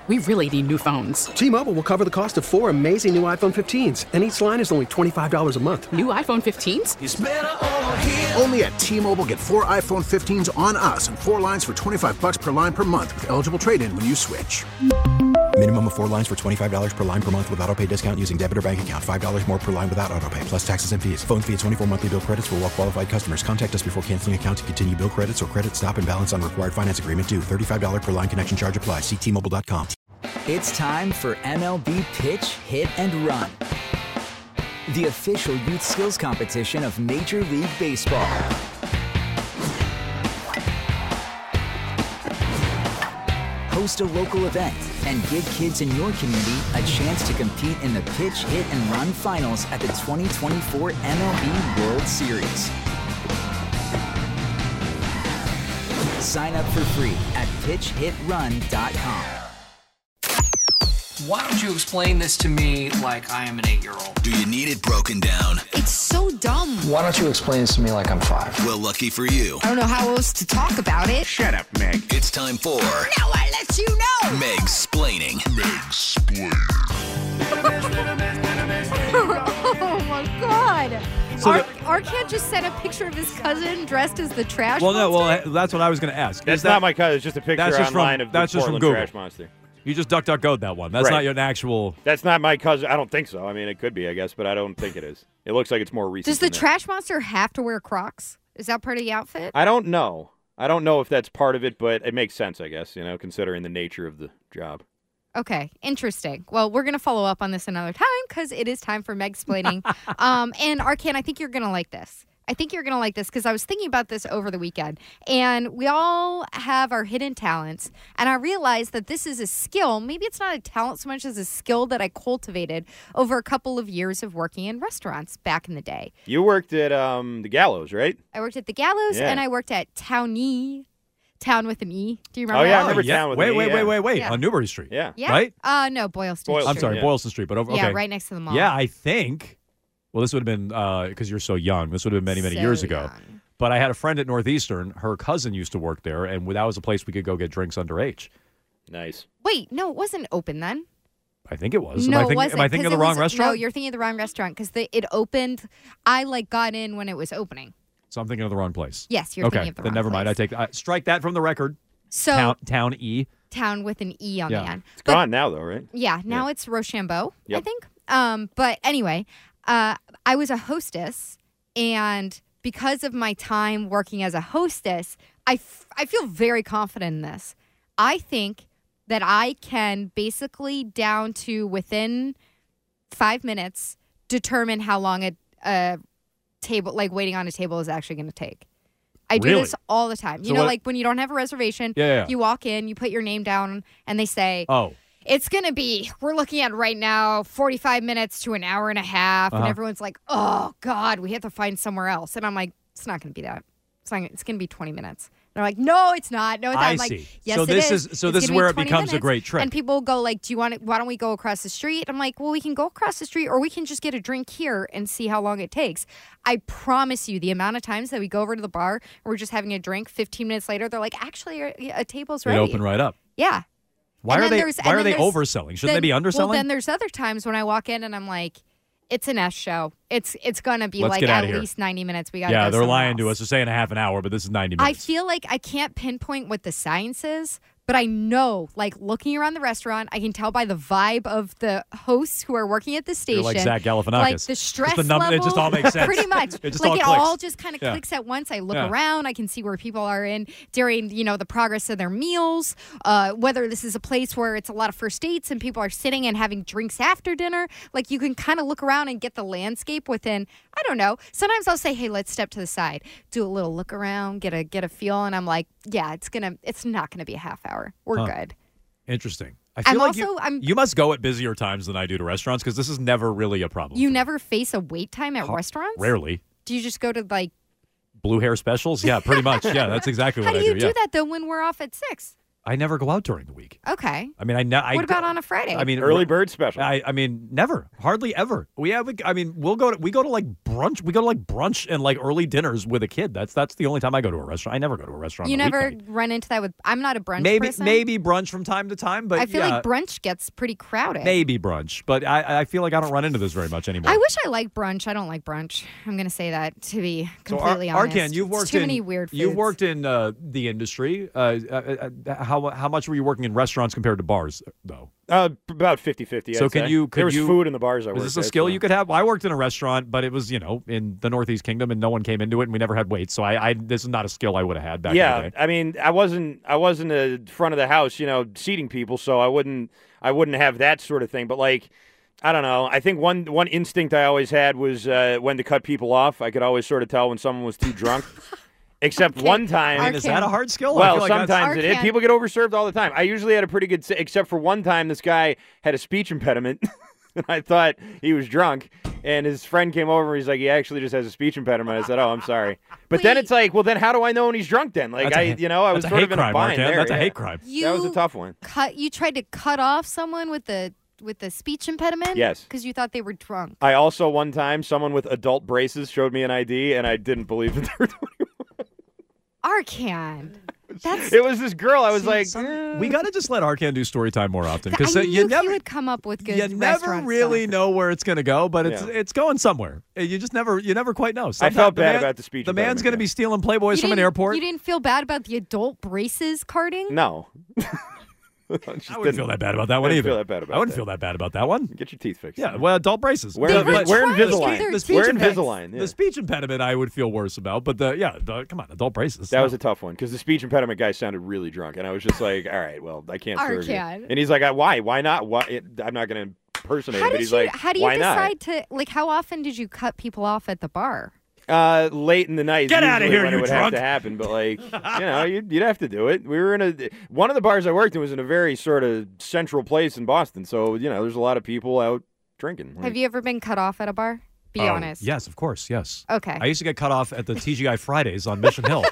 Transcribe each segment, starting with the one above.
We really need new phones. T-Mobile will cover the cost of 4 amazing new iPhone 15s, and each line is only $25 a month. New iPhone 15s? It's better over here. Only at T-Mobile, get 4 iPhone 15s on us and 4 lines for $25 per line per month with eligible trade-in when you switch. Minimum of 4 lines for $25 per line per month with autopay discount using debit or bank account. $5 more per line without autopay, plus taxes and fees. Phone fee at 24 monthly bill credits for well-qualified customers. Contact us before canceling account to continue bill credits or credit stop and balance on required finance agreement due. $35 per line connection charge applies. See T-Mobile.com. It's time for MLB Pitch, Hit, and Run, the official youth skills competition of Major League Baseball. Host a local event and give kids in your community a chance to compete in the Pitch, Hit, and Run finals at the 2024 MLB World Series. Sign up for free at pitchhitrun.com. Why don't you explain this to me like I am an 8-year-old? Do you need it broken down? It's so dumb. Why don't you explain this to me like I'm 5? Well, lucky for you. I don't know how else to talk about it. Shut up, Meg. It's time for Now I let you know. Meg-splaining. Oh my God. So Art can't just send a picture of his cousin dressed as the trash Well, no, monster? well, that's what I was going to ask. That's not my cousin. It's just a picture online of the Portland Trash Monster. You just DuckDuckGo'd that one. That's Right. not your actual... That's not my cousin. I don't think so. I mean, it could be, I guess, but I don't think it is. It looks like it's more recent. Does the than that. trash monster have to wear Crocs? Is that part of the outfit? I don't know. I don't know if that's part of it, but it makes sense, I guess, considering the nature of the job. Okay, interesting. Well, we're going to follow up on this another time because it is time for Meg-splaining. And Arcan, I think you're going to like this. I think you're going to like this because I was thinking about this over the weekend. And we all have our hidden talents. And I realized that this is a skill. Maybe it's not a talent so much as a skill that I cultivated over a couple of years of working in restaurants back in the day. You worked at the Gallows, right? I worked at the Gallows and I worked at Townie. Town with an E. Do you remember? Oh, yeah, that? I remember Town with an E. Wait. Yeah. On Newbury Street. Yeah. Right? No, Boylston Street. I'm sorry, Boylston Street. But over, Yeah, okay. right next to the mall. Yeah, I think. Well, this would have been, because you're so young, this would have been many years ago. Young. But I had a friend at Northeastern. Her cousin used to work there, and that was a place we could go get drinks underage. Nice. Wait, no, it wasn't open then. I think it was. No, Am it wasn't. Am I thinking of the wrong restaurant? No, you're thinking of the wrong restaurant because it opened. I got in when it was opening. So I'm thinking of the wrong place. Yes, you're thinking of the wrong then never mind. place. I strike that from the record. So Town E. Town with an E on the end. It's gone now, though, right? Yeah, now it's Rochambeau, Yep. I think. But anyway, I was a hostess, and because of my time working as a hostess, I feel very confident in this. I think that I can basically, down to within 5 minutes, determine how long a table, waiting on a table, is actually going to take. I do Really? this all the time. So Like when you don't have a reservation, you walk in, you put your name down, and they say, Oh. it's going to be, we're looking at right now, 45 minutes to an hour and a half. And everyone's like, oh, God, we have to find somewhere else. And I'm like, it's not going to be that. It's going to be 20 minutes. They're like, no, it's not. No, it's not. I I'm like, see. yes, So it this is. is- so It's this is gonna be where it 20 becomes a minutes. great trick. And people go like, why don't we go across the street? I'm like, well, we can go across the street or we can just get a drink here and see how long it takes. I promise you, the amount of times that we go over to the bar and we're just having a drink, 15 minutes later, they're like, actually, a table's They ready. open right up. Yeah. Why And are then they there's- Why and are then they there's- overselling? Shouldn't they then- be underselling? Well, then there's other times when I walk in and I'm like, it's an S show. It's going to be Let's get at outta here. least 90 minutes. We got Yeah, they're lying to us. They're saying a half an hour, but this is 90 I minutes. feel like I can't pinpoint what the science is, but I know, looking around the restaurant, I can tell by the vibe of the hosts who are working at the station. You're like Zach Galifianakis. Like the stress level. It just all makes sense. Pretty much. It just it all clicks. all just kind of Yeah. clicks at once. I look Yeah. around. I can see where people are in during, the progress of their meals, whether this is a place where it's a lot of first dates and people are sitting and having drinks after dinner. Like, you can kind of look around and get the landscape within, I don't know. Sometimes I'll say, hey, let's step to the side, do a little look around, get a feel. And I'm like, yeah, it's not going to be a half hour. We're good. Interesting. I feel I'm like also- you must go at busier times than I do to restaurants because this is never really a problem. You never face a wait time at restaurants? Rarely. Do you just go to Blue hair specials? Yeah, pretty much. Yeah, that's exactly How what do I you do. do Yeah. that though when we're off at 6? I never go out during the week. Okay. I mean, What about on a Friday? I mean, Early bird special. I mean, never, hardly ever. We go to like brunch. We go to like brunch and like early dinners with a kid. That's the only time I go to a restaurant. I never go to a restaurant. You on a never weeknight. run into that with. I'm not a brunch person. Maybe brunch from time to time, but I feel like brunch gets pretty crowded. Maybe brunch, but I feel like I don't run into this very much anymore. I wish I liked brunch. I don't like brunch. I'm going to say that to be completely honest. Arkan, you've worked too many weird foods. You've worked in the industry. How much were you working in restaurants compared to bars, though? About 50-50. So there was food in the bars I worked at. Is this a skill you could have? Well, I worked in a restaurant, but it was, in the Northeast Kingdom, and no one came into it, and we never had waits. So this is not a skill I would have had back in the day. I mean, I wasn't the front of the house, seating people, so I wouldn't have that sort of thing. But like, I don't know. I think one instinct I always had was when to cut people off. I could always sort of tell when someone was too drunk. Except one time. I mean, is that a hard skill? Well, sometimes it is. People get overserved all the time. I usually had a pretty good, except for one time this guy had a speech impediment. And I thought he was drunk. And his friend came over and he's like, he actually just has a speech impediment. I said, oh, I'm sorry. But then it's like, well, then how do I know when he's drunk then? Like, I was sort of in a bind there. That's a hate crime. That was a tough one. You tried to cut off someone with the speech impediment? Yes. Because you thought they were drunk. I also, one time, someone with adult braces showed me an ID, and I didn't believe that they were 21. Arkan. It was this girl. I was like, we got to just let Arkan do story time more often because he would come up with good. You never really stuff. know where it's going to go, but it's going somewhere. You just never quite know. I felt bad about the speech. The man's going to be stealing Playboys from an airport. You didn't feel bad about the adult braces carding? No. I wouldn't feel that bad about that one either. I wouldn't feel that bad about that one. Get your teeth fixed. Yeah, well, adult braces. Wear Invisalign. The speech impediment I would feel worse about, but come on, adult braces. That was a tough one because the speech impediment guy sounded really drunk, and I was just like, all right, well, I can't serve you. And he's like, why? Why not? Why? I'm not going to impersonate him. But he's like, how do you decide to how often did you cut people off at the bar? Late in the night. Get out of here, when you it would drunk. have to happen, but like, you'd have to do it. We were in one of the bars I worked in was in a very sort of central place in Boston, so there's a lot of people out drinking. Have you ever been cut off at a bar? Be honest. Yes, of course. Yes. Okay. I used to get cut off at the TGI Fridays on Mission Hill.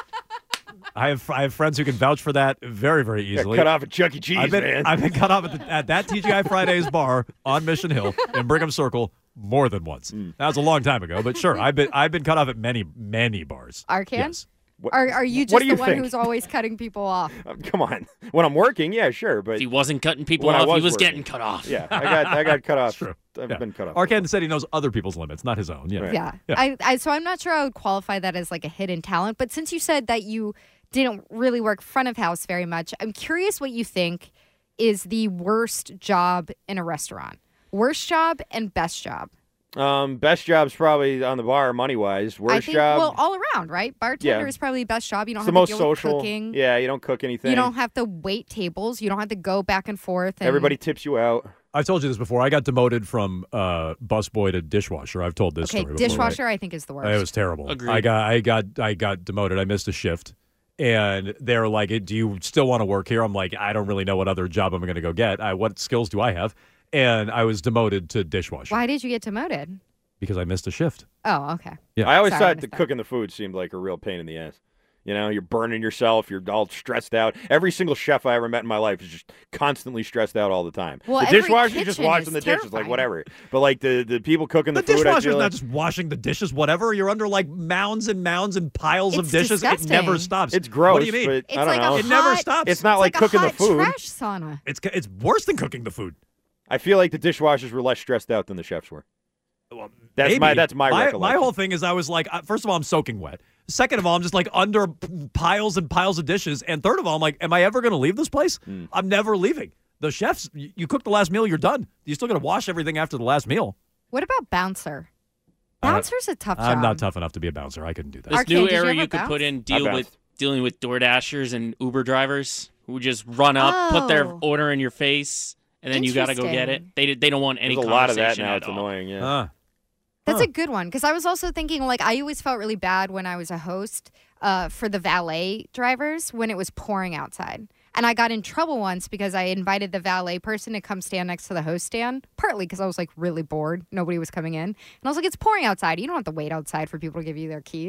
I have friends who can vouch for that very, very easily. Got cut off at Chuck E. Cheese, man. I've been cut off at that TGI Fridays bar on Mission Hill in Brigham Circle more than once. That was a long time ago, but sure, I've been cut off at many bars. Arkan? Yes. Are you just the one who's always cutting people off? Come on. When I'm working, yeah, sure, but if he wasn't cutting people off, he was getting cut off. Yeah, I got cut off. True. I've been cut off. Arkan said he knows other people's limits, not his own. Yeah. Right. Yeah. So I'm not sure I would qualify that as like a hidden talent, but since you said that you didn't really work front of house very much, I'm curious what you think is the worst job in a restaurant. Worst job and best job. Best job's probably on the bar, money wise. Worst job, well, all around, right? Bartender is probably the best job. You don't have the most to deal social. with cooking. Yeah, you don't cook anything. You don't have to wait tables. You don't have to go back and forth. And everybody tips you out. I've told you this before. I got demoted from busboy to dishwasher. I've told this story before. Dishwasher, right? I think is the worst. It was terrible. Agreed. I got demoted. I missed a shift. And they're like, do you still want to work here? I'm like, I don't really know what other job I'm going to go get. What skills do I have? And I was demoted to dishwasher. Why did you get demoted? Because I missed a shift. Oh, okay. Yeah. I always thought cooking the food seemed like a real pain in the ass. You're burning yourself. You're all stressed out. Every single chef I ever met in my life is just constantly stressed out all the time. Well, the dishwasher's just washing the dishes, like whatever. But like the people cooking the food, dishwasher's not just washing the dishes, whatever. You're under like mounds and mounds and piles of dishes. Disgusting. It never stops. It's gross. What do you mean? But It's I don't like know. a It never stops. It's not like a cooking hot the food. trash sauna. It's worse than cooking the food. I feel like the dishwashers were less stressed out than the chefs were. Well, that's maybe. my recollection. My whole thing is I was like, first of all, I'm soaking wet. Second of all, I'm just like under piles and piles of dishes. And third of all, I'm like, am I ever going to leave this place? I'm never leaving. The chefs, you cook the last meal, you're done. You still got to wash everything after the last meal. What about bouncer? Bouncer's a tough job. I'm not tough enough to be a bouncer. I couldn't do that. This Arkan, new did you era ever you could put in I dealing with DoorDashers and Uber drivers who just run up, put their Oh. order in your face, and then you got to go get it. They don't want any There's a lot of that conversation now. at It's all. annoying. Yeah. That's a good one because I was also thinking like I always felt really bad when I was a host for the valet drivers when it was pouring outside. And I got in trouble once because I invited the valet person to come stand next to the host stand, partly because I was like really bored. Nobody was coming in. And I was like, it's pouring outside. You don't have to wait outside for people to give you their keys.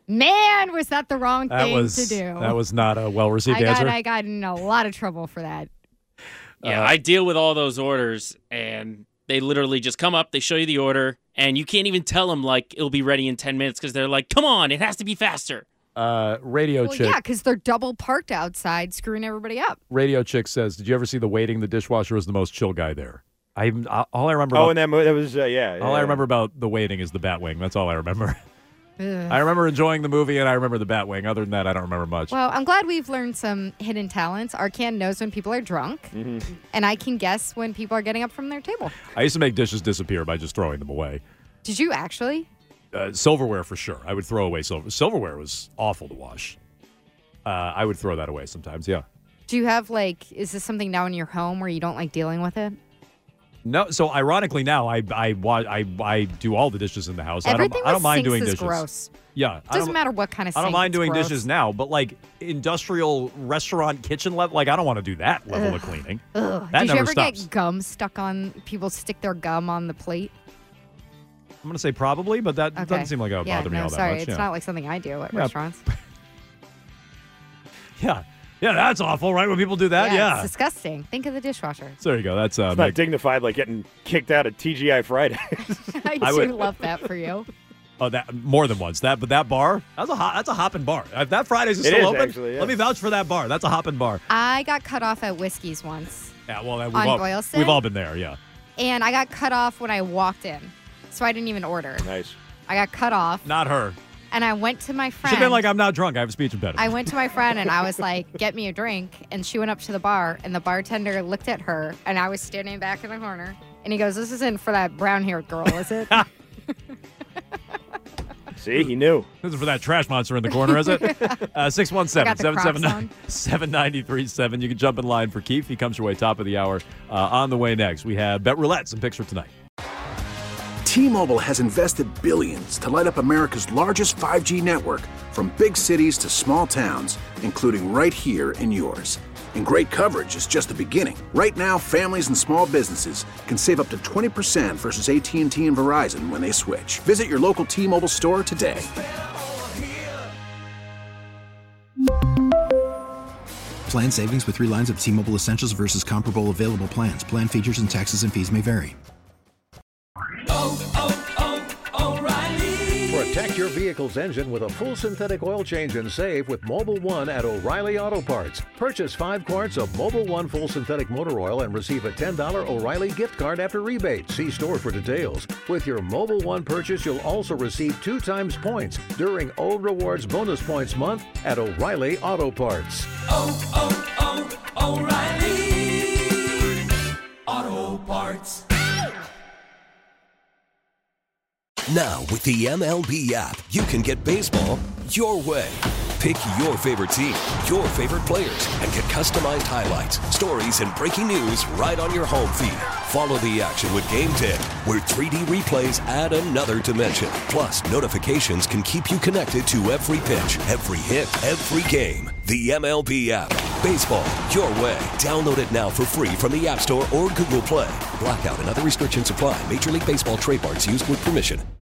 Man, was that the wrong That thing was to do. that was not a well-received answer. I got in a lot of trouble for that. Yeah, I deal with all those orders, and they literally just come up, they show you the order, and you can't even tell them, like, it'll be ready in 10 minutes because they're like, come on, it has to be faster. Radio Well, Chick. yeah, because they're double parked outside, screwing everybody up. Radio Chick says, "Did you ever see the waiting? The dishwasher was the most chill guy there." All I remember. Oh, about, in that movie, that was yeah. All I remember about the waiting is the Batwing. That's all I remember. I remember enjoying the movie, and I remember the Batwing. Other than that, I don't remember much. Well, I'm glad we've learned some hidden talents. Arcan knows when people are drunk, and I can guess when people are getting up from their table. I used to make dishes disappear by just throwing them away. Did you actually? Silverware for sure. I would throw away silverware was awful to wash. I would throw that away sometimes. Yeah. Do you have is this something now in your home where you don't like dealing with it? No. So ironically, now I do all the dishes in the house. Everything I don't mind sinks doing is dishes. Gross. Yeah. Doesn't matter what kind of sink. I don't mind it's doing gross. dishes now, but industrial restaurant kitchen level, I don't want to do that level of cleaning. Ugh. That Did you never ever stops. get gum stuck on people stick their gum on the plate? I'm gonna say probably, but that Okay. doesn't seem like it would bother me all that sorry, much. it's Yeah. not like something I do at Yeah. restaurants. Yeah, that's awful, right? When people do that, It's disgusting. Think of the dishwasher. So there you go. That's It's not dignified like getting kicked out of TGI Friday. I do love that for you. Oh, that more than once. That bar. That's a hopping bar. If that Fridays is It still is, open, actually, yeah. let me vouch for that bar. That's a hopping bar. I got cut off at Whiskey's once, Yeah, well, On Boylston? we've all been there. Yeah. and I got cut off when I walked in, so I didn't even order. Nice. I got cut off, Not her. and I went to my She'd friend. been like, "I'm not drunk. I have a speech impediment." I went to my friend and I was like, get me a drink. And she went up to the bar and the bartender looked at her and I was standing back in the corner. And he goes, this isn't for that brown-haired girl, is it? See, he knew. This is for that trash monster in the corner, is it? 617-779-7937. 779-7937. You can jump in line for Keith. He comes your way top of the hour. On the way next, we have Bet Roulette, some picks for tonight. T-Mobile has invested billions to light up America's largest 5G network, from big cities to small towns, including right here in yours. And great coverage is just the beginning. Right now, families and small businesses can save up to 20% versus AT&T and Verizon when they switch. Visit your local T-Mobile store today. Plan savings with 3 lines of T-Mobile Essentials versus comparable available plans. Plan features and taxes and fees may vary. Protect your vehicle's engine with a full synthetic oil change and save with Mobile One at O'Reilly Auto Parts. Purchase 5 quarts of Mobile One full synthetic motor oil and receive a $10 O'Reilly gift card after rebate. See store for details. With your Mobile One purchase, you'll also receive 2 times points during O Rewards Bonus Points Month at O'Reilly Auto Parts. O'Reilly Auto Parts. Now, with the MLB app, you can get baseball your way. Pick your favorite team, your favorite players, and get customized highlights, stories, and breaking news right on your home feed. Follow the action with Game Day, where 3D replays add another dimension. Plus, notifications can keep you connected to every pitch, every hit, every game. The MLB app. Baseball your way. Download it now for free from the App Store or Google Play. Blackout and other restrictions apply. Major League Baseball trademarks used with permission.